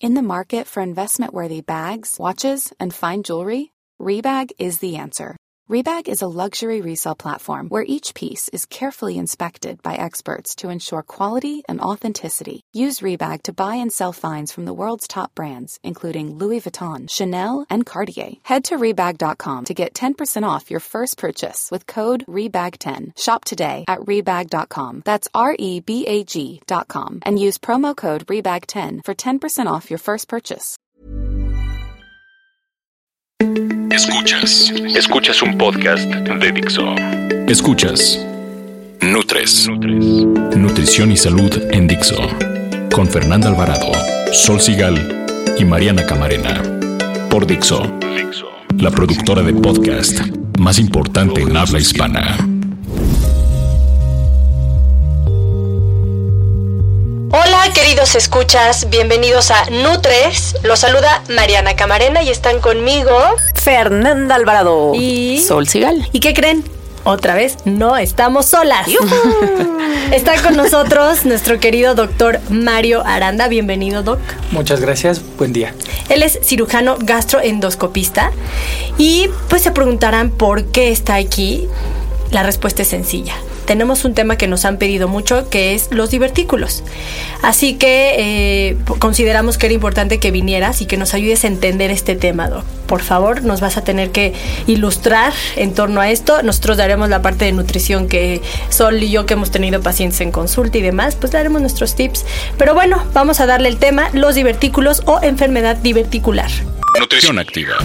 In the market for investment-worthy bags, watches, and fine jewelry, Rebag is the answer. Rebag is a luxury resale platform where each piece is carefully inspected by experts to ensure quality and authenticity. Use Rebag to buy and sell finds from the world's top brands, including Louis Vuitton, Chanel, and Cartier. Head to Rebag.com to get 10% off your first purchase with code REBAG10. Shop today at Rebag.com. That's REBAG.com. And use promo code REBAG10 for 10% off your first purchase. Escuchas un podcast de Dixo. Escuchas Nutres. Nutrición y salud en Dixo. Con Fernanda Alvarado, Sol Sigal y Mariana Camarena. Por Dixo, la productora de podcast más importante en habla hispana. Hola queridos escuchas, bienvenidos a Nutres. Los saluda Mariana Camarena y están conmigo Fernanda Alvarado y Sol Sigal. ¿Y qué creen? Otra vez no estamos solas. Está con nosotros nuestro querido doctor Mario Aranda. Bienvenido, Doc. Muchas gracias, buen día. Él es cirujano gastroendoscopista y pues se preguntarán por qué está aquí. La respuesta es sencilla. Tenemos un tema que nos han pedido mucho, que es los divertículos. Así que consideramos que era importante que vinieras y que nos ayudes a entender este tema, Doc. Por favor, nos vas a tener que ilustrar en torno a esto. Nosotros daremos la parte de nutrición que Sol y yo, que hemos tenido pacientes en consulta y demás, pues daremos nuestros tips. Pero bueno, vamos a darle el tema, los divertículos o enfermedad diverticular. Nutrición activa.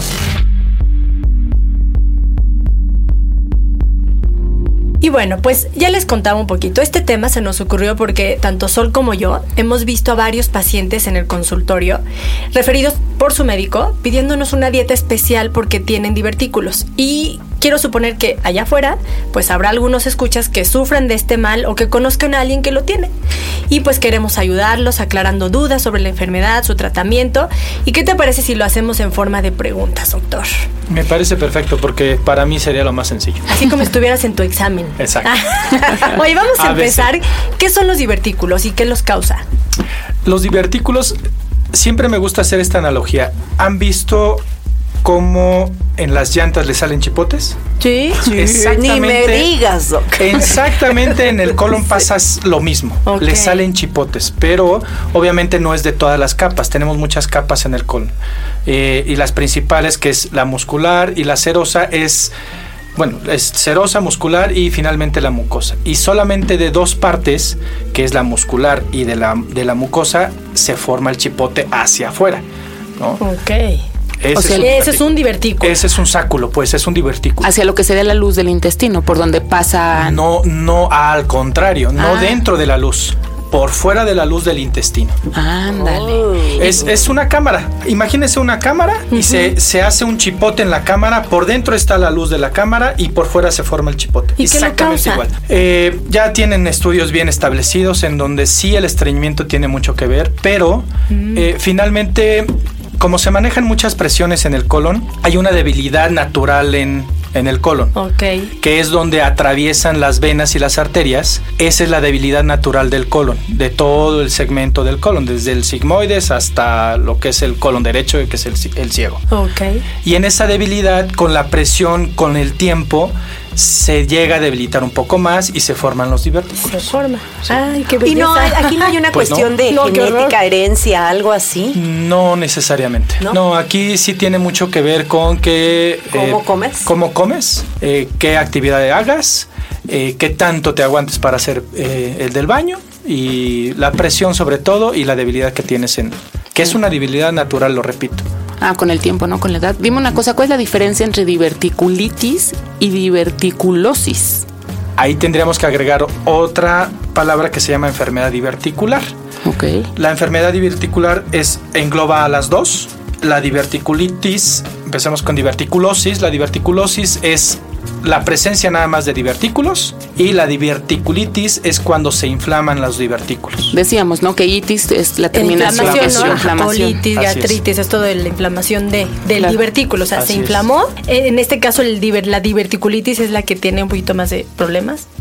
Y bueno, pues ya les contaba un poquito. Este tema se nos ocurrió porque tanto Sol como yo hemos visto a varios pacientes en el consultorio referidos por su médico pidiéndonos una dieta especial porque tienen divertículos. Y quiero suponer que allá afuera pues habrá algunos escuchas que sufran de este mal o que conozcan a alguien que lo tiene. Y pues queremos ayudarlos aclarando dudas sobre la enfermedad, su tratamiento. ¿Y qué te parece si lo hacemos en forma de preguntas, doctor? Me parece perfecto porque para mí sería lo más sencillo. Así como estuvieras en tu examen. Exacto. Oye, vamos a empezar. ¿Qué son los divertículos y qué los causa? Los divertículos, siempre me gusta hacer esta analogía. ¿Han visto cómo en las llantas le salen chipotes? Sí, ni me digas, Doc. Exactamente, en el colon pasa lo mismo. Okay. Le salen chipotes, pero obviamente no es de todas las capas. Tenemos muchas capas en el colon. Y las principales, que es la muscular y la serosa, es serosa, muscular y finalmente la mucosa. Y solamente de dos partes, que es la muscular y de la mucosa, se forma el chipote hacia afuera, ¿no? Ok. Ese es un divertículo. Ese es un sáculo, pues es un divertículo. Hacia lo que sería la luz del intestino, por donde pasa. No, al contrario, no dentro de la luz. Por fuera de la luz del intestino. Ándale. Es una cámara. Imagínese una cámara y se hace un chipote en la cámara. Por dentro está la luz de la cámara y por fuera se forma el chipote. ¿Y exactamente qué lo causa? Igual. Ya tienen estudios bien establecidos en donde sí el estreñimiento tiene mucho que ver, pero finalmente, como se manejan muchas presiones en el colon, hay una debilidad natural en el colon, que es donde atraviesan las venas y las arterias. Esa es la debilidad natural del colon, de todo el segmento del colon, desde el sigmoides hasta lo que es el colon derecho, que es el ciego. Y en esa debilidad, con la presión, con el tiempo, se llega a debilitar un poco más y se forman los divertículos. Se forma. Sí. Ay, qué belleza. Y no, aquí no hay una cuestión de genética, herencia, algo así. No necesariamente. No, aquí sí tiene mucho que ver con que cómo comes, qué actividad hagas, qué tanto te aguantes para hacer el del baño y la presión sobre todo y la debilidad que tienes que es una debilidad natural, lo repito. Con el tiempo, no con la edad. Dime una cosa, ¿cuál es la diferencia entre diverticulitis y diverticulosis? Ahí tendríamos que agregar otra palabra que se llama enfermedad diverticular. La enfermedad diverticular engloba a las dos. La diverticulitis, empecemos con diverticulosis. La diverticulosis es la presencia nada más de divertículos y la diverticulitis es cuando se inflaman los divertículos. Decíamos, ¿no? Que itis es la terminación. Inflamación. Colitis, gastritis, es todo de la inflamación del divertículo. O sea, se inflamó. En este caso, la diverticulitis es la que tiene un poquito más de problemas.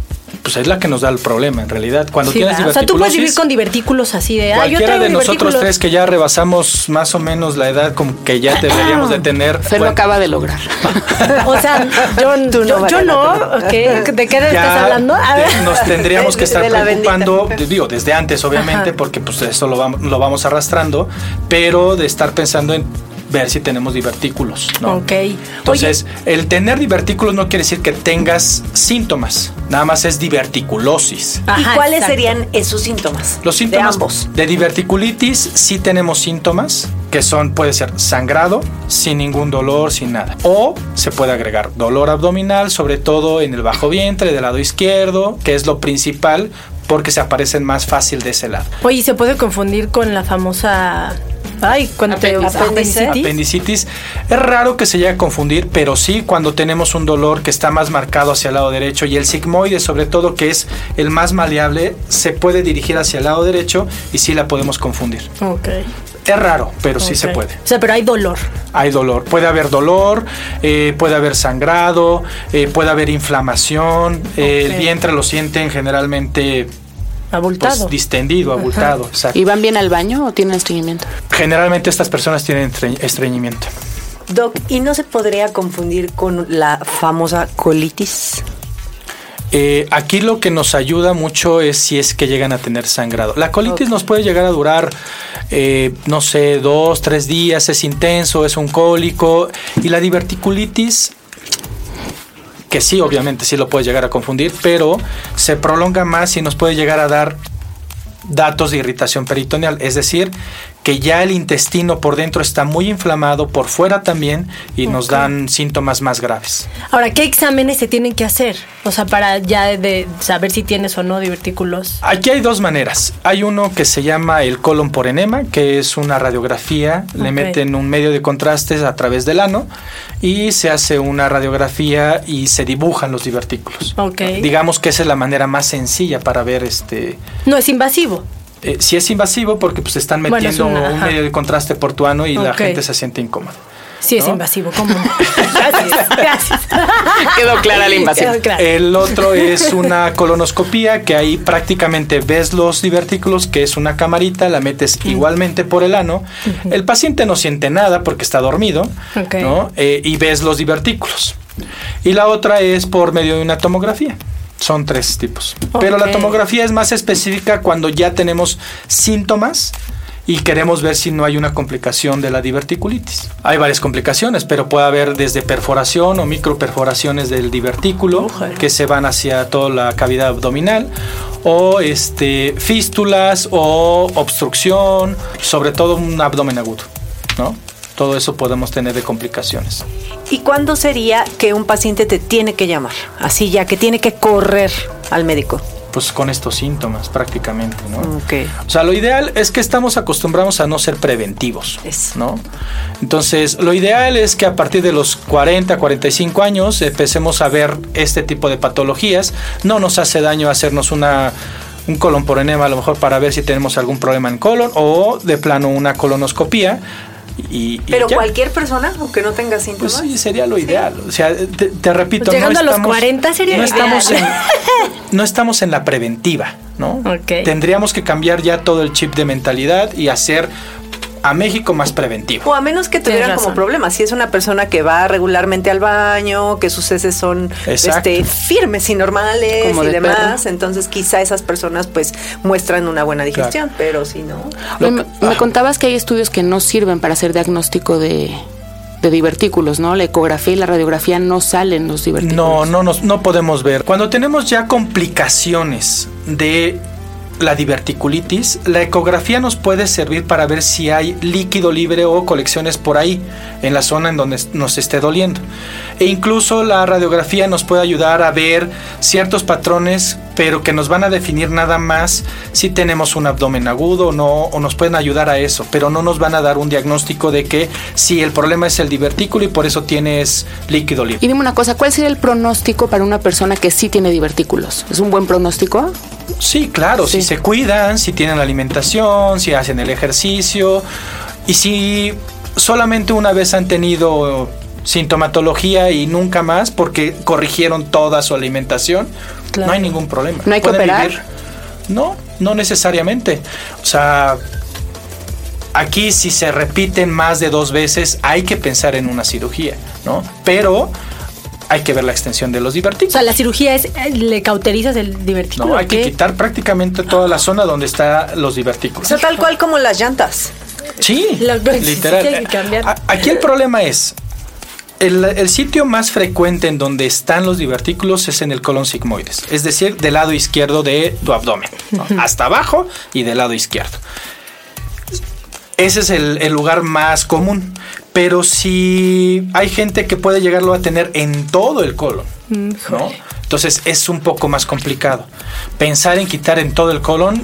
pues es la que nos da el problema en realidad. Cuando tienes diverticulosis, o sea, tú puedes vivir con divertículos así de... Cualquiera de nosotros tres que ya rebasamos más o menos la edad como que ya deberíamos de tener... Se lo acaba de lograr. O sea, yo no. ¿Okay? ¿De qué estás hablando? Nos tendríamos que estar preocupando, digo, desde antes obviamente, porque pues eso lo vamos arrastrando, pero de estar pensando en ver si tenemos divertículos, ¿no? Ok. Entonces, el tener divertículos no quiere decir que tengas síntomas, nada más es diverticulosis. ¿Y cuáles serían esos síntomas? Los síntomas de diverticulitis sí tenemos síntomas que puede ser sangrado, sin ningún dolor, sin nada. O se puede agregar dolor abdominal, sobre todo en el bajo vientre, del lado izquierdo, que es lo principal porque se aparecen más fácil de ese lado. Oye, ¿se puede confundir con la famosa... apendicitis? Es raro que se llegue a confundir, pero sí cuando tenemos un dolor que está más marcado hacia el lado derecho y el sigmoide, sobre todo, que es el más maleable, se puede dirigir hacia el lado derecho y sí la podemos confundir. Ok. Es raro, pero sí se puede. O sea, pero hay dolor. Hay dolor. Puede haber dolor, puede haber sangrado, puede haber inflamación. El vientre lo sienten generalmente... abultado. Pues, distendido, abultado. Exacto. ¿Y van bien al baño o tienen estreñimiento? Generalmente estas personas tienen estreñimiento. Doc, ¿y no se podría confundir con la famosa colitis? Aquí lo que nos ayuda mucho es si es que llegan a tener sangrado. La colitis nos puede llegar a durar, 2, 3 días, es intenso, es un cólico. Y la diverticulitis, que sí, obviamente sí lo puede llegar a confundir, pero se prolonga más y nos puede llegar a dar datos de irritación peritoneal, es decir, que ya el intestino por dentro está muy inflamado, por fuera también, y nos dan síntomas más graves. Ahora, ¿qué exámenes se tienen que hacer? O sea, para ya de saber si tienes o no divertículos. Aquí hay dos maneras. Hay uno que se llama el colon por enema, que es una radiografía, le meten un medio de contrastes a través del ano y se hace una radiografía y se dibujan los divertículos. Digamos que esa es la manera más sencilla para ver No es invasivo. Sí es invasivo porque pues están metiendo un medio de contraste por tu ano y la gente se siente incómoda. Sí, ¿no? Es invasivo, ¿cómo? Gracias. Quedó clara la invasión. El otro es una colonoscopía, que ahí prácticamente ves los divertículos, que es una camarita, la metes igualmente por el ano. El paciente no siente nada porque está dormido, ¿no? Y ves los divertículos. Y la otra es por medio de una tomografía. Son 3 tipos. Pero la tomografía es más específica cuando ya tenemos síntomas y queremos ver si no hay una complicación de la diverticulitis. Hay varias complicaciones, pero puede haber desde perforación o microperforaciones del divertículo que se van hacia toda la cavidad abdominal, o fístulas o obstrucción, sobre todo un abdomen agudo, ¿no? Todo eso podemos tener de complicaciones. ¿Y cuándo sería que un paciente te tiene que llamar? Así ya, que tiene que correr al médico. Pues con estos síntomas prácticamente, ¿no? O sea, lo ideal es que estamos acostumbrados a no ser preventivos, ¿no? Entonces, lo ideal es que a partir de los 40, 45 años empecemos a ver este tipo de patologías. No nos hace daño hacernos un colon por enema, a lo mejor para ver si tenemos algún problema en colon, o de plano una colonoscopía. Pero cualquier persona, aunque no tenga síntomas. Pues sí, sería lo ideal. O sea, te repito, pues llegando a los 40 sería no estamos en la preventiva, ¿no? Tendríamos que cambiar ya todo el chip de mentalidad y hacer a México más preventivo. O a menos que tuvieran como problemas. Si es una persona que va regularmente al baño, que sus heces son firmes y normales como y demás, entonces quizá esas personas pues muestran una buena digestión, pero si no... Me contabas que hay estudios que no sirven para hacer diagnóstico de divertículos, ¿no? La ecografía y la radiografía no salen los divertículos. No podemos ver. Cuando tenemos ya complicaciones de la diverticulitis, la ecografía nos puede servir para ver si hay líquido libre o colecciones por ahí, en la zona en donde nos esté doliendo. E incluso la radiografía nos puede ayudar a ver ciertos patrones, pero que nos van a definir nada más si tenemos un abdomen agudo o no, o nos pueden ayudar a eso, pero no nos van a dar un diagnóstico de que si el problema es el divertículo y por eso tienes líquido libre. Y dime una cosa, ¿cuál sería el pronóstico para una persona que sí tiene divertículos? ¿Es un buen pronóstico? Sí, claro, si se cuidan, si tienen la alimentación, si hacen el ejercicio y si solamente una vez han tenido sintomatología y nunca más porque corrigieron toda su alimentación, Claro. No hay ningún problema. ¿No hay que operar? Vivir. No necesariamente. O sea, aquí si se repiten más de 2 veces, hay que pensar en una cirugía, ¿no? Pero hay que ver la extensión de los divertículos. O sea, la cirugía es, ¿le cauterizas el divertículo? No, hay que quitar prácticamente toda la zona donde están los divertículos. O sea, tal cual como las llantas. Sí, literal. Sí, hay que cambiar. Aquí el problema es, el sitio más frecuente en donde están los divertículos es en el colon sigmoides, es decir, del lado izquierdo de tu abdomen, ¿no? Hasta abajo y del lado izquierdo. Ese es el lugar más común, pero si hay gente que puede llegarlo a tener en todo el colon, ¿no? Entonces es un poco más complicado. Pensar en quitar en todo el colon,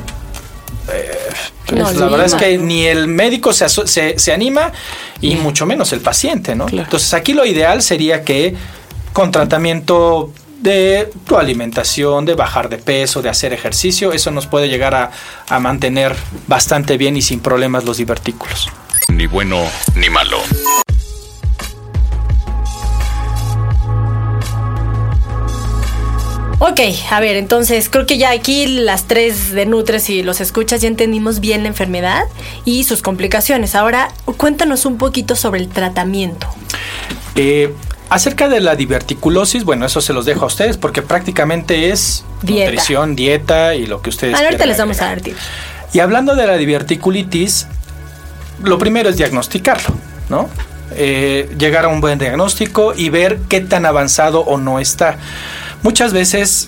la verdad es que ni el médico se anima y mucho menos el paciente, ¿no? Claro. Entonces aquí lo ideal sería que con tratamiento de tu alimentación, de bajar de peso, de hacer ejercicio, eso nos puede llegar a mantener bastante bien y sin problemas los divertículos. Ni bueno ni malo. Ok, a ver, entonces creo que ya aquí las 3 de Nutres y los escuchas ya entendimos bien la enfermedad y sus complicaciones. Ahora, cuéntanos un poquito sobre el tratamiento. Acerca de la diverticulosis, bueno, eso se los dejo a ustedes porque prácticamente es nutrición, dieta y lo que ustedes quieran. Ahorita les vamos a dar tips. Y hablando de la diverticulitis, lo primero es diagnosticarlo, ¿no? Llegar a un buen diagnóstico y ver qué tan avanzado o no está. Muchas veces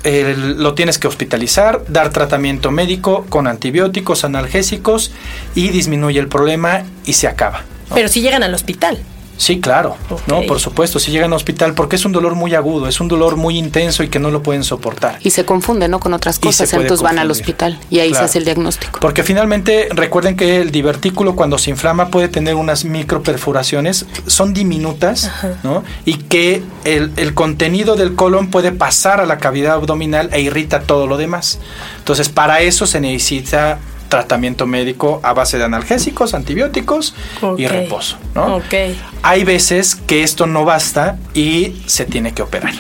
lo tienes que hospitalizar, dar tratamiento médico con antibióticos, analgésicos y disminuye el problema y se acaba, ¿no? Pero si llegan al hospital. Sí, claro, okay. No, por supuesto, si llegan al hospital porque es un dolor muy agudo, es un dolor muy intenso y que no lo pueden soportar. Y se confunde, ¿no? Con otras cosas, entonces van al hospital y ahí se hace el diagnóstico. Porque finalmente, recuerden que el divertículo cuando se inflama puede tener unas microperforaciones, son diminutas, ¿no? Y que el contenido del colon puede pasar a la cavidad abdominal e irrita todo lo demás. Entonces, para eso se necesita tratamiento médico a base de analgésicos, antibióticos y reposo, ¿no? Hay veces que esto no basta y se tiene que operar.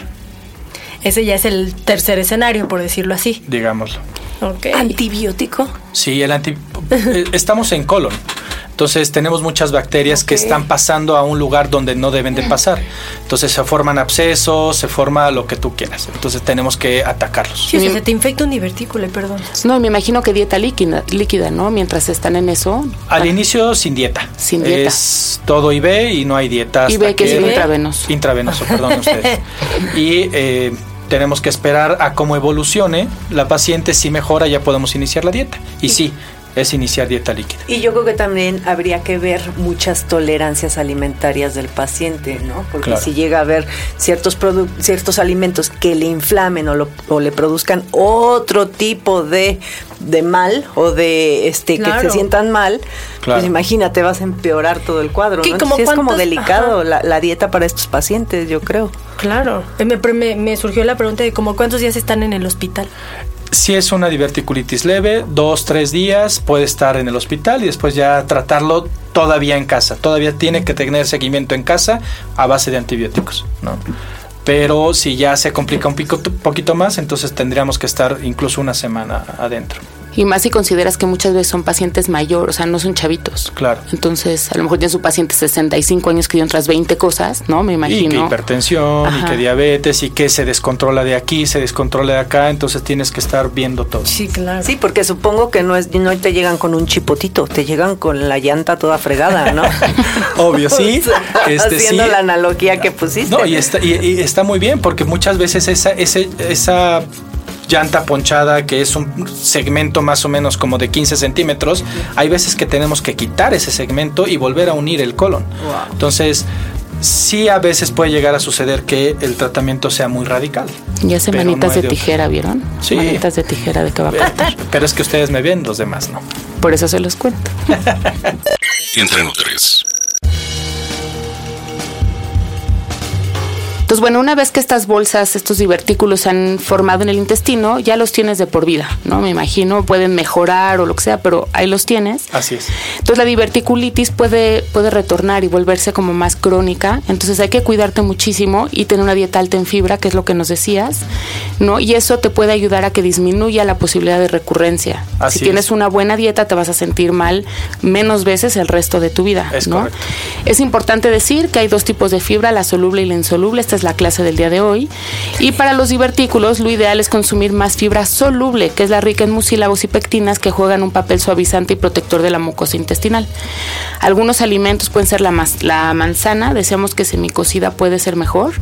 Ese ya es el tercer escenario, por decirlo así. Digámoslo. ¿Antibiótico? Sí, estamos en colon. Entonces tenemos muchas bacterias que están pasando a un lugar donde no deben de pasar. Entonces se forman abscesos, se forma lo que tú quieras. Entonces tenemos que atacarlos. Sí, o sea, se te infecta un divertículo, perdón. No, me imagino que dieta líquida, ¿no? Mientras están en eso. Al inicio sin dieta. Sin dieta. Es todo IV y no hay dieta. IV que es intravenoso. Intravenoso, perdón ustedes. Y tenemos que esperar a cómo evolucione la paciente. Si mejora ya podemos iniciar la dieta. Y sí, es iniciar dieta líquida. Y yo creo que también habría que ver muchas tolerancias alimentarias del paciente, ¿no? Porque si llega a haber ciertos alimentos que le inflamen o le produzcan otro tipo de mal o de que se sientan mal, pues imagínate, vas a empeorar todo el cuadro, ¿no? Entonces es como delicado la dieta para estos pacientes, yo creo. Claro. Me surgió la pregunta de como ¿cuántos días están en el hospital? Si es una diverticulitis leve, 2-3 días puede estar en el hospital y después ya tratarlo todavía en casa. Todavía tiene que tener seguimiento en casa a base de antibióticos, ¿no? Pero si ya se complica un poquito más, entonces tendríamos que estar incluso una semana adentro. Y más si consideras que muchas veces son pacientes mayores, o sea, no son chavitos. Claro. Entonces, a lo mejor tiene su paciente 65 años que dio otras 20 cosas, ¿no? Me imagino. Y que hipertensión, y que diabetes, y que se descontrola de aquí, se descontrola de acá, entonces tienes que estar viendo todo. Sí, claro. Sí, porque supongo que no te llegan con un chipotito, te llegan con la llanta toda fregada, ¿no? Obvio, sí. Haciendo la analogía que pusiste. No, y está muy bien, porque muchas veces esa llanta ponchada, que es un segmento más o menos como de 15 centímetros, hay veces que tenemos que quitar ese segmento y volver a unir el colon. Wow. Entonces, sí a veces puede llegar a suceder que el tratamiento sea muy radical. Y hace manitas de tijera, ¿vieron? Sí. Manitas de tijera de que va a cortar. Pero es que ustedes me ven, los demás no. Por eso se los cuento. Entre Nutres. Entonces, bueno, una vez que estas bolsas, estos divertículos se han formado en el intestino, ya los tienes de por vida, ¿no? Me imagino, pueden mejorar o lo que sea, pero ahí los tienes. Así es. Entonces, la diverticulitis puede retornar y volverse como más crónica. Entonces, hay que cuidarte muchísimo y tener una dieta alta en fibra, que es lo que nos decías, ¿no? Y eso te puede ayudar a que disminuya la posibilidad de recurrencia. Así si tienes una buena dieta, te vas a sentir mal menos veces el resto de tu vida, es ¿no? Correcto. Es importante decir que hay dos tipos de fibra, la soluble y la insoluble. Esta es la clase del día de hoy. Y para los divertículos, lo ideal es consumir más fibra soluble, que es la rica en mucílagos y pectinas, que juegan un papel suavizante y protector de la mucosa intestinal. Algunos alimentos pueden ser la manzana, decíamos que semicocida puede ser mejor.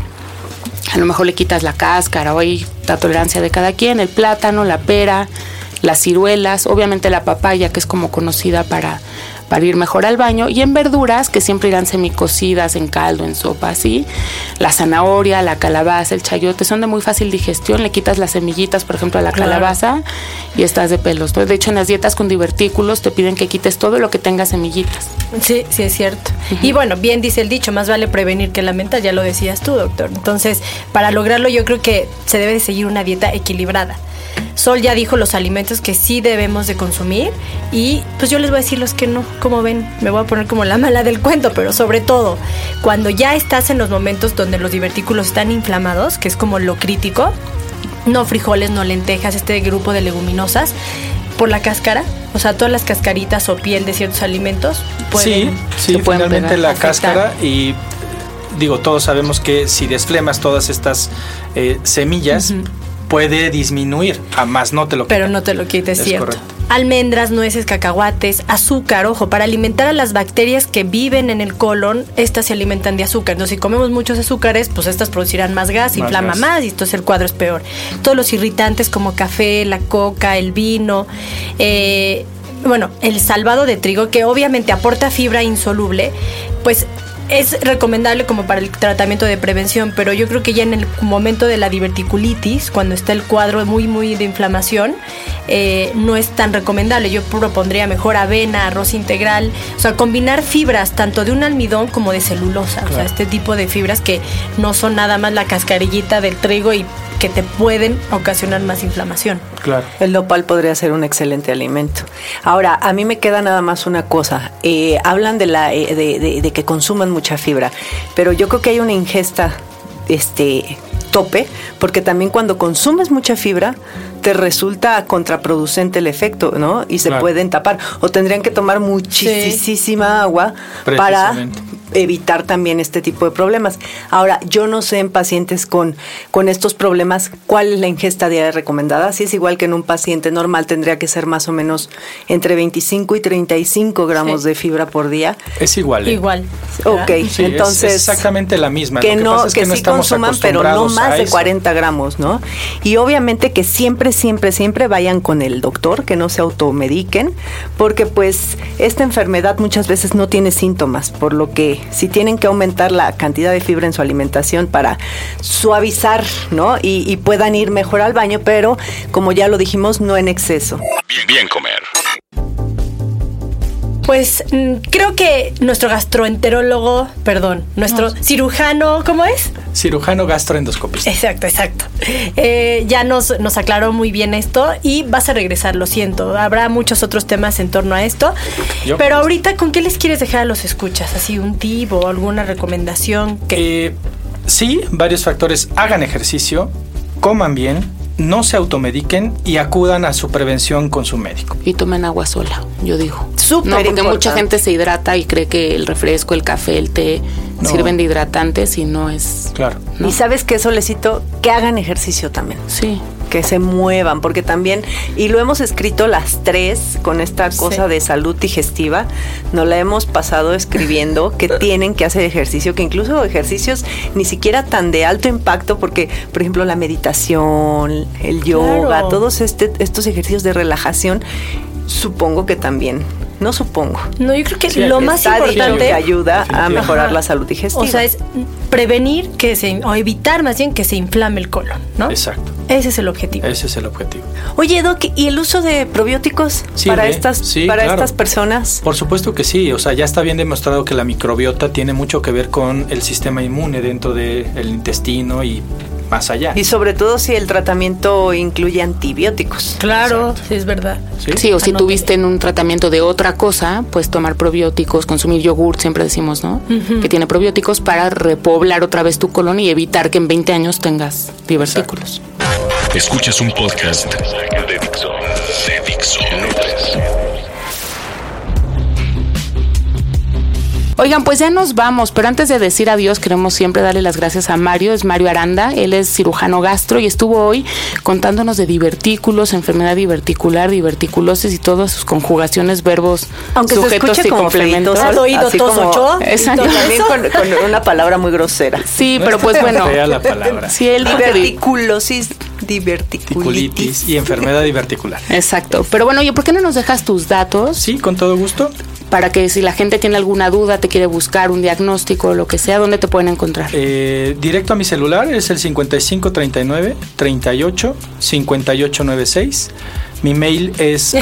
A lo mejor le quitas la cáscara, o hay la tolerancia de cada quien. El plátano, la pera, las ciruelas, obviamente la papaya, que es como conocida para ir mejor al baño, y en verduras, que siempre irán semicocidas, en caldo, en sopa, así. La zanahoria, la calabaza, el chayote, son de muy fácil digestión. Le quitas las semillitas, por ejemplo, a la calabaza y estás de pelos, ¿no? De hecho, en las dietas con divertículos te piden que quites todo lo que tenga semillitas. Sí, sí es cierto. Y bueno, bien dice el dicho, más vale prevenir que lamentar, ya lo decías tú, doctor. Entonces, para lograrlo yo creo que se debe de seguir una dieta equilibrada. Sol ya dijo los alimentos que sí debemos de consumir y pues yo les voy a decir los que no. Como ven, me voy a poner como la mala del cuento, pero sobre todo cuando ya estás en los momentos donde los divertículos están inflamados, que es como lo crítico, no frijoles, no lentejas, este grupo de leguminosas, por la cáscara, o sea, todas las cascaritas o piel de ciertos alimentos pueden, sí, finalmente la cáscara. Y digo, todos sabemos que si desflemas todas estas semillas, puede disminuir, jamás no te lo quites. Pero no te lo quites, es cierto. Correcto. Almendras, nueces, cacahuates, azúcar, ojo, para alimentar a las bacterias que viven en el colon, estas se alimentan de azúcar. Entonces, si comemos muchos azúcares, pues estas producirán más gas, inflama más y entonces el cuadro es peor. Todos los irritantes como café, la coca, el vino, bueno, el salvado de trigo, que obviamente aporta fibra insoluble, pues es recomendable como para el tratamiento de prevención, pero yo creo que ya en el momento de la diverticulitis, cuando está el cuadro muy de inflamación, no es tan recomendable. Yo propondría mejor avena, arroz integral, o sea, combinar fibras tanto de un almidón como de celulosa, claro. O sea, este tipo de fibras que no son nada más la cascarillita del trigo y que te pueden ocasionar más inflamación. Claro. El nopal podría ser un excelente alimento. Ahora, a mí me queda nada más una cosa. Hablan de que consuman mucha fibra, pero yo creo que hay una ingesta tope, porque también cuando consumes mucha fibra te resulta contraproducente el efecto, ¿no? Y se pueden tapar. O tendrían que tomar muchísima agua para evitar también este tipo de problemas. Ahora, yo no sé en pacientes con estos problemas cuál es la ingesta diaria recomendada. Si es igual que en un paciente normal, tendría que ser más o menos entre 25 y 35 gramos de fibra por día. Es igual. Igual. Ok, sí, entonces... Es exactamente la misma. Que Lo que pasa es que no sí consuman, pero no más de 40 gramos, ¿no? Y obviamente que siempre vayan con el doctor, que no se automediquen, porque pues esta enfermedad muchas veces no tiene síntomas, por lo que si tienen que aumentar la cantidad de fibra en su alimentación para suavizar, ¿no? Y puedan ir mejor al baño, pero como ya lo dijimos, no en exceso. Bien comer. Pues creo que nuestro cirujano, ¿cómo es? Cirujano gastroendoscopista. Exacto. Ya nos aclaró muy bien esto y vas a regresar, lo siento. Habrá muchos otros temas en torno a esto. Pero ahorita, ¿con qué les quieres dejar a los escuchas? ¿Así un tip o alguna recomendación? Sí, varios factores. Hagan ejercicio, coman bien, no se automediquen y acudan a su prevención con su médico. Y tomen agua sola, yo digo. Súper porque importante. Mucha gente se hidrata y cree que el refresco, el café, el té sirven de hidratantes y no es... Claro. ¿No? Y ¿sabes qué, Solecito? Que hagan ejercicio también. Sí. Que se muevan, porque también, y lo hemos escrito las tres con esta cosa de salud digestiva, nos la hemos pasado escribiendo que tienen que hacer ejercicio, que incluso ejercicios ni siquiera tan de alto impacto, porque, por ejemplo, la meditación, el yoga, todos estos ejercicios de relajación, supongo que también... No supongo. No, yo creo que lo más importante que ayuda a mejorar la salud digestiva. O sea, es prevenir o evitar más bien que se inflame el colon, ¿no? Exacto. Ese es el objetivo. Ese es el objetivo. Oye, Doc, ¿y el uso de probióticos para estas personas? Por supuesto que sí. O sea, ya está bien demostrado que la microbiota tiene mucho que ver con el sistema inmune dentro del intestino y más allá. Y sobre todo si el tratamiento incluye antibióticos. Claro, sí, es verdad. Sí, o si tuviste en un tratamiento de otra cosa, pues tomar probióticos, consumir yogur, siempre decimos, ¿no? Que tiene probióticos para repoblar otra vez tu colon y evitar que en 20 años tengas divertículos. Escuchas un podcast de Dixo. Oigan, pues ya nos vamos, pero antes de decir adiós queremos siempre darle las gracias a Mario. Es Mario Aranda, él es cirujano gastro y estuvo hoy contándonos de divertículos, enfermedad diverticular, diverticulosis y todas sus conjugaciones, verbos, aunque sujetos y complementos. ¿Has oído Tosocho? Exacto. También con una palabra muy grosera. Sí, pero pues bueno. Fea la palabra. Sí, él diverticulosis, diverticulitis y enfermedad diverticular. Exacto. Pero bueno, oye, ¿por qué no nos dejas tus datos? Sí, con todo gusto. Para que si la gente tiene alguna duda, te quiere buscar un diagnóstico o lo que sea, ¿dónde te pueden encontrar? Directo a mi celular, es el 5539-38-5896. Mi mail es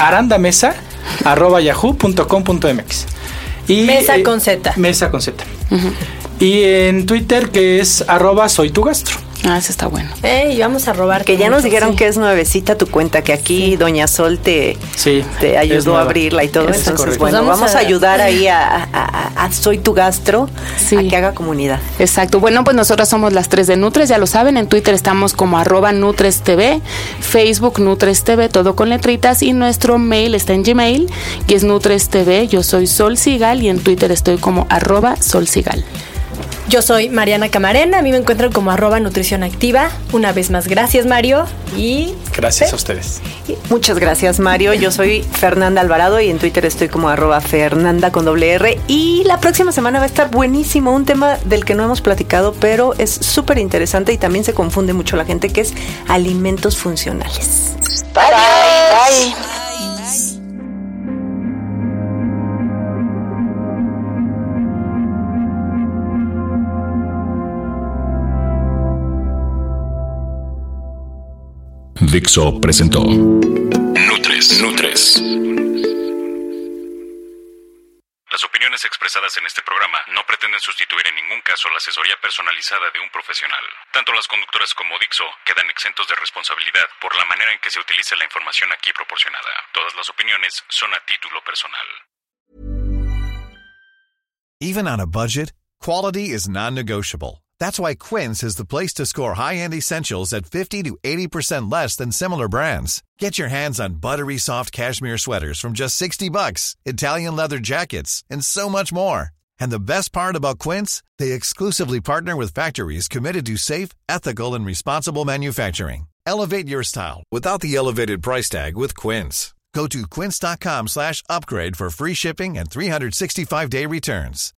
arandamesa@yahoo.com.mx. Mesa con Z. Mesa con Z. Uh-huh. Y en Twitter, que es @soytugastro. Ah, eso está bueno. Y vamos a robar. Que ya nos dijeron que es nuevecita tu cuenta, que aquí Doña Sol te ayudó a abrirla y todo. Entonces, correcto. Bueno, pues vamos a ayudar ahí a Soy Tu Gastro a que haga comunidad. Exacto. Bueno, pues nosotras somos las 3 de Nutres, ya lo saben. En Twitter estamos como @NutresTV, Facebook NutresTV, todo con letritas. Y nuestro mail está en Gmail, que es NutresTV. Yo soy Sol Sigal y en Twitter estoy como @SolSigal. Yo soy Mariana Camarena, a mí me encuentran como @Nutrición Activa. Una vez más, gracias Mario. Y gracias a ustedes. Muchas gracias Mario, yo soy Fernanda Alvarado y en Twitter estoy como @Fernanda con $R. Y la próxima semana va a estar buenísimo, un tema del que no hemos platicado, pero es súper interesante y también se confunde mucho la gente, que es alimentos funcionales. Bye. Dixo presentó Nutres. Las opiniones expresadas en este programa no pretenden sustituir en ningún caso la asesoría personalizada de un profesional. Tanto las conductoras como Dixo quedan exentos de responsabilidad por la manera en que se utiliza la información aquí proporcionada. Todas las opiniones son a título personal. Even on a budget, quality is non-negotiable. That's why Quince is the place to score high-end essentials at 50 to 80% less than similar brands. Get your hands on buttery soft cashmere sweaters from just $60, Italian leather jackets, and so much more. And the best part about Quince, they exclusively partner with factories committed to safe, ethical, and responsible manufacturing. Elevate your style without the elevated price tag with Quince. Go to quince.com/upgrade for free shipping and 365-day returns.